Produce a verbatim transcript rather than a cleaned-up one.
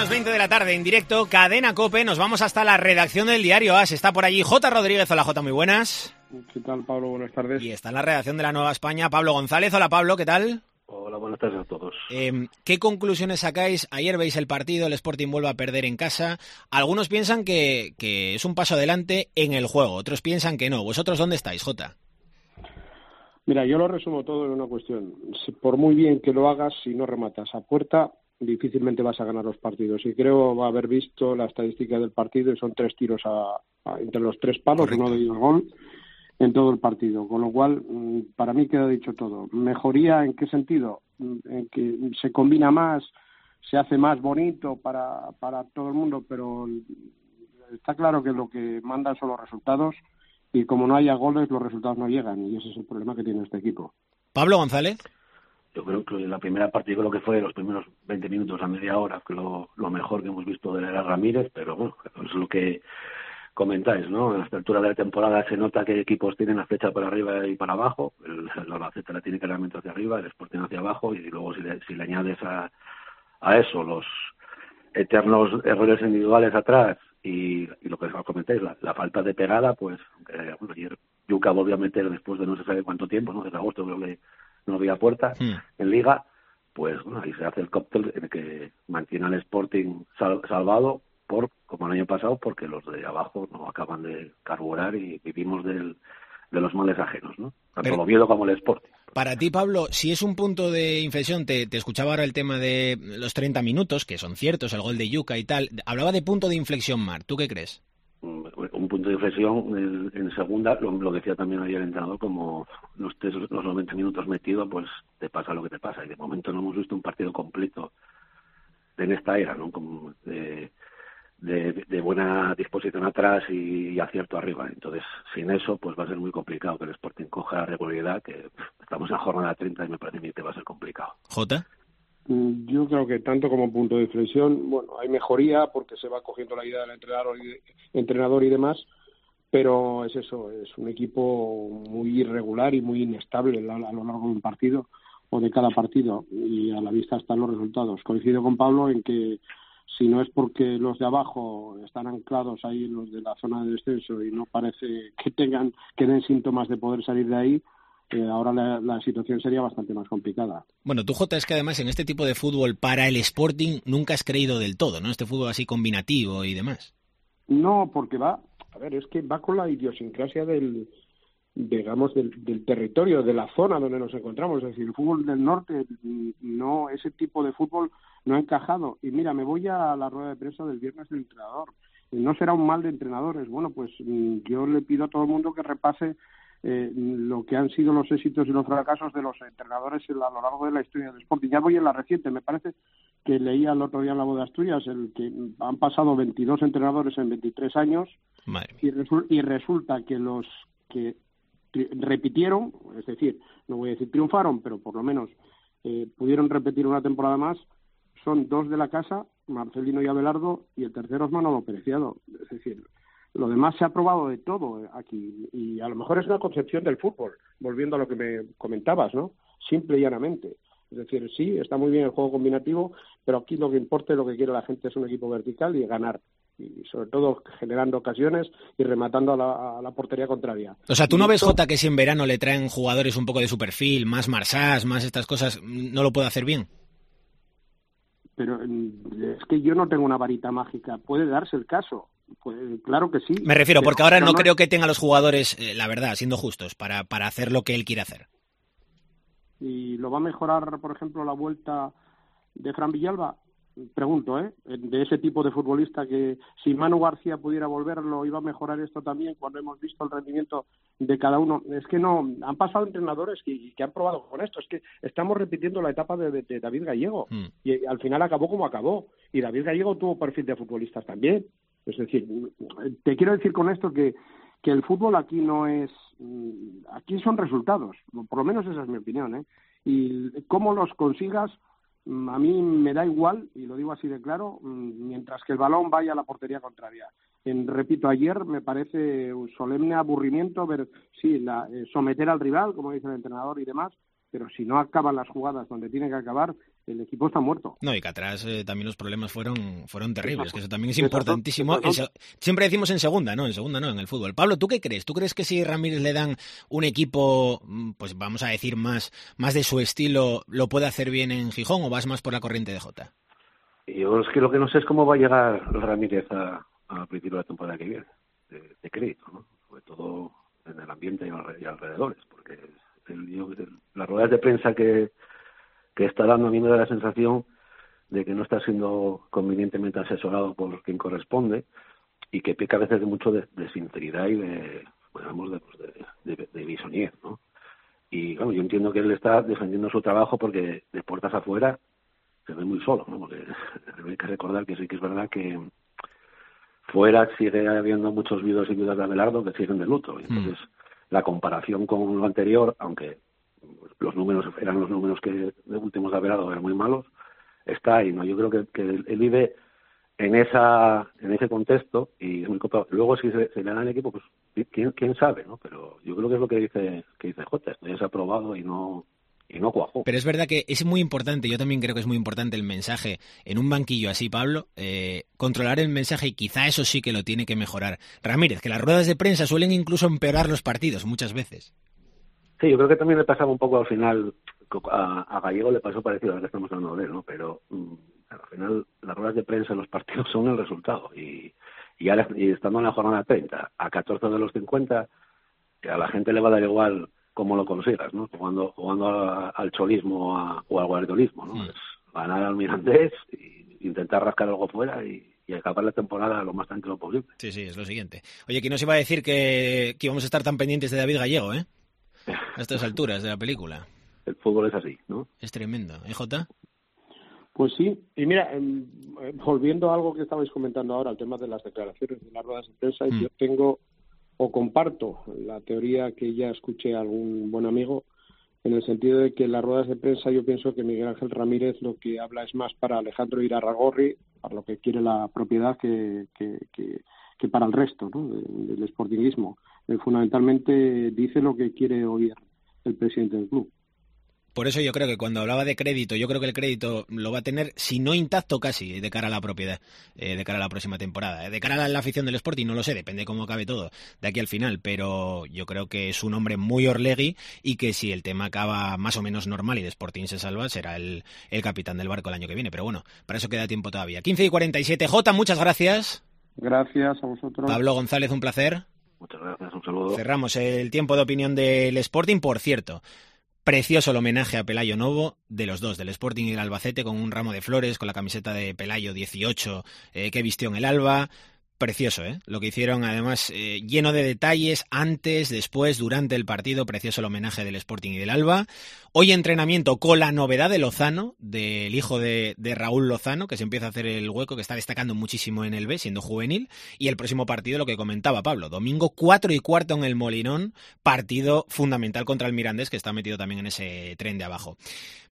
menos veinte de la tarde, en directo, Cadena COPE. Nos vamos hasta la redacción del diario AS. Está por allí J. Rodríguez. Hola, J, muy buenas. ¿Qué tal, Pablo? Buenas tardes. Y está en la redacción de La Nueva España Pablo González. Hola, Pablo, ¿qué tal? Hola, buenas tardes a todos. Eh, ¿Qué conclusiones sacáis? Ayer veis el partido, el Sporting vuelve a perder en casa. Algunos piensan que, que es un paso adelante en el juego, otros piensan que no. ¿Vosotros dónde estáis, J? Mira, yo lo resumo todo en una cuestión. Por muy bien que lo hagas, si no rematas a puerta, difícilmente vas a ganar los partidos. Y creo haber visto la estadística del partido y son tres tiros a, a, entre los tres palos, Correcto. Uno de ellos gol, en todo el partido. Con lo cual, para mí queda dicho todo. ¿Mejoría en qué sentido? En que se combina más, se hace más bonito para, para todo el mundo, pero está claro que lo que mandan son los resultados y como no haya goles, los resultados no llegan y ese es el problema que tiene este equipo. Pablo González. Yo creo que la primera parte, creo que fue los primeros veinte minutos a media hora, que lo, lo mejor que hemos visto de Lara Ramírez, pero bueno, es lo que comentáis, ¿no? A esta altura de la temporada se nota que equipos tienen la flecha para arriba y para abajo, el, el Albacete la tiene claramente hacia arriba, el Sporting hacia abajo, y luego si le, si le añades a, a eso los eternos errores individuales atrás y, y lo que os comentáis, la, la falta de pegada, pues eh, bueno, ayer Yuka volvió a meter después de no se sabe cuánto tiempo, ¿no? Desde agosto creo que no había puerta sí. en Liga, pues bueno, ahí se hace el cóctel en el que mantiene al Sporting sal, salvado por, como el año pasado, porque los de abajo no acaban de carburar y vivimos del, de los males ajenos, ¿no? Tanto Pero, el Oviedo como el Sporting. Para ti, Pablo, si es un punto de inflexión, te, te escuchaba ahora el tema de los treinta minutos, que son ciertos, el gol de Yuka y tal, hablaba de punto de inflexión, Mar, ¿tú qué crees? Un punto de inflexión en, en segunda, lo, lo decía también ayer el entrenador, como los, tres, los noventa minutos metidos, pues te pasa lo que te pasa, y de momento no hemos visto un partido completo en esta era, ¿no? Como de, de, de buena disposición atrás y, y acierto arriba. Entonces, sin eso, pues va a ser muy complicado que el Sporting coja regularidad, que estamos en jornada treinta y me parece que va a ser complicado. ¿Jota? Yo creo que tanto como punto de inflexión, bueno, hay mejoría porque se va cogiendo la idea del entrenador y, de, entrenador y demás, pero es eso, es un equipo muy irregular y muy inestable a, a lo largo de un partido o de cada partido y a la vista están los resultados. Coincido con Pablo en que si no es porque los de abajo están anclados ahí en los de la zona de descenso y no parece que tengan que den síntomas de poder salir de ahí, Eh, ahora la, la situación sería bastante más complicada. Bueno, tú, Jota, es que además en este tipo de fútbol para el Sporting nunca has creído del todo, ¿no? Este fútbol así combinativo y demás. No, porque va, a ver, es que va con la idiosincrasia del, digamos, del, del territorio, de la zona donde nos encontramos. Es decir, el fútbol del norte, no, ese tipo de fútbol no ha encajado. Y mira, me voy a la rueda de prensa del viernes del entrenador. No será un mal de entrenadores. Bueno, pues yo le pido a todo el mundo que repase Eh, lo que han sido los éxitos y los fracasos de los entrenadores a lo largo de la historia del Sporting. Ya voy en la reciente, me parece que leía el otro día en La Voz de Asturias el que han pasado veintidós entrenadores en veintitrés años y, resu- y resulta que los que tri- repitieron, es decir, no voy a decir triunfaron, pero por lo menos eh, pudieron repetir una temporada más, son dos de la casa, Marcelino y Abelardo, y el tercero es Manolo Preciado. Es decir, lo demás se ha probado de todo aquí y a lo mejor es una concepción del fútbol, volviendo a lo que me comentabas, ¿no? Simple y llanamente. Es decir, sí, está muy bien el juego combinativo, pero aquí lo que importa y lo que quiere la gente es un equipo vertical y ganar. Y sobre todo generando ocasiones y rematando a la, a la portería contraria. O sea, ¿tú no y ves, esto... Jota, que si en verano le traen jugadores un poco de su perfil, más Marsás, más estas cosas, no lo puede hacer bien? Pero es que yo no tengo una varita mágica. Puede darse el caso. Pues, claro que sí. Me refiero, porque ahora no, no creo que tenga los jugadores, eh, la verdad, siendo justos, para, para hacer lo que él quiere hacer. ¿Y lo va a mejorar, por ejemplo, la vuelta de Fran Villalba? Pregunto, ¿eh? De ese tipo de futbolista que si Manu García pudiera volverlo, ¿iba a mejorar esto también cuando hemos visto el rendimiento de cada uno? Es que no, han pasado entrenadores que, que han probado con esto. Es que estamos repitiendo la etapa de, de, de David Gallego mm. y al final acabó como acabó. Y David Gallego tuvo perfil de futbolistas también. Es decir, te quiero decir con esto que, que el fútbol aquí no es... Aquí son resultados, por lo menos esa es mi opinión, ¿eh? Y cómo los consigas, a mí me da igual, y lo digo así de claro, mientras que el balón vaya a la portería contraria. En, repito, ayer me parece un solemne aburrimiento ver, sí, la, eh, someter al rival, como dice el entrenador y demás, pero si no acaban las jugadas donde tienen que acabar, el equipo está muerto. No, y que atrás eh, también los problemas fueron fueron terribles, eso, que eso también es importantísimo. Eso, eso, eso, siempre decimos en segunda, ¿no? En segunda no, en el fútbol. Pablo, ¿tú qué crees? ¿Tú crees que si Ramírez le dan un equipo, pues vamos a decir, más, más de su estilo, lo puede hacer bien en Gijón o vas más por la corriente de Jota? Yo es que lo que no sé es cómo va a llegar Ramírez a, a principio de la temporada que viene, de, de crédito, ¿no? Sobre todo en el ambiente y alrededores, porque el, yo, el, las ruedas de prensa que que está dando, a mí me da la sensación de que no está siendo convenientemente asesorado por quien corresponde y que peca a veces de mucho de, de sinceridad y de, digamos, de, de, de, de bisonier, ¿no? Y claro, yo entiendo que él está defendiendo su trabajo porque de puertas afuera se ve muy solo, ¿no? Porque hay que recordar que sí que es verdad que fuera sigue habiendo muchos viudos y viudas de Abelardo que siguen de luto. Y entonces, mm. la comparación con lo anterior, aunque los números eran los números que de últimos de Abelardo eran muy malos, está ahí, ¿no? Yo creo que, que él vive en esa en ese contexto y es muy complicado. Luego si se, se le da el equipo, pues quién quién sabe, ¿no? Pero yo creo que es lo que dice que dice Jota, esto ya se ha aprobado y no y no cuajó. Pero es verdad que es muy importante, yo también creo que es muy importante el mensaje en un banquillo así, Pablo, eh, controlar el mensaje y quizá eso sí que lo tiene que mejorar Ramírez, que las ruedas de prensa suelen incluso empeorar los partidos muchas veces. Sí, yo creo que también le pasaba un poco al final, a, a Gallego le pasó parecido, ahora que estamos hablando de él, ¿no? Pero um, al final las ruedas de prensa en los partidos son el resultado. Y, y, ahora, y estando en la jornada treinta, a catorce de los cincuenta, que a la gente le va a dar igual cómo lo consigas, ¿no? Jugando, jugando a, al cholismo a, o al guardiolismo, ¿no? Mm. Es ganar al Mirandés, y intentar rascar algo fuera y, y acabar la temporada lo más tranquilo posible. Sí, sí, es lo siguiente. Oye, ¿quién nos iba a decir que, que íbamos a estar tan pendientes de David Gallego, eh? A estas alturas de la película. El fútbol es así, ¿no? Es tremendo. ¿Eh, Jota? Pues sí. Y mira, eh, volviendo a algo que estabais comentando ahora, el tema de las declaraciones de las ruedas de prensa, mm. yo tengo o comparto la teoría que ya escuché a algún buen amigo, en el sentido de que en las ruedas de prensa yo pienso que Miguel Ángel Ramírez lo que habla es más para Alejandro Irarragorri, para lo que quiere la propiedad, que, que, que, que para el resto, ¿no? del sportinguismo. Eh, fundamentalmente dice lo que quiere oír el presidente del club. Por eso yo creo que cuando hablaba de crédito, yo creo que el crédito lo va a tener, si no intacto casi, de cara a la propiedad, eh, de cara a la próxima temporada. De cara a la afición del Sporting, no lo sé, depende de cómo acabe todo de aquí al final, pero yo creo que es un hombre muy Orlegui y que si el tema acaba más o menos normal y de Sporting se salva, será el, el capitán del barco el año que viene. Pero bueno, para eso queda tiempo todavía. quince y cuarenta y siete. Jota, muchas gracias. Gracias a vosotros. Pablo González, un placer. Muchas gracias, un saludo. Cerramos el tiempo de opinión del Sporting, por cierto. Precioso el homenaje a Pelayo Novo, de los dos, del Sporting y del Albacete, con un ramo de flores, con la camiseta de Pelayo dieciocho eh, que vistió en el Alba. Precioso, ¿eh? Lo que hicieron, además, eh, lleno de detalles, antes, después, durante el partido. Precioso el homenaje del Sporting y del Alba. Hoy entrenamiento con la novedad de Lozano, del hijo de, de Raúl Lozano, que se empieza a hacer el hueco, que está destacando muchísimo en el B, siendo juvenil. Y el próximo partido, lo que comentaba Pablo, domingo cuatro y cuarto en el Molinón, partido fundamental contra el Mirandés, que está metido también en ese tren de abajo.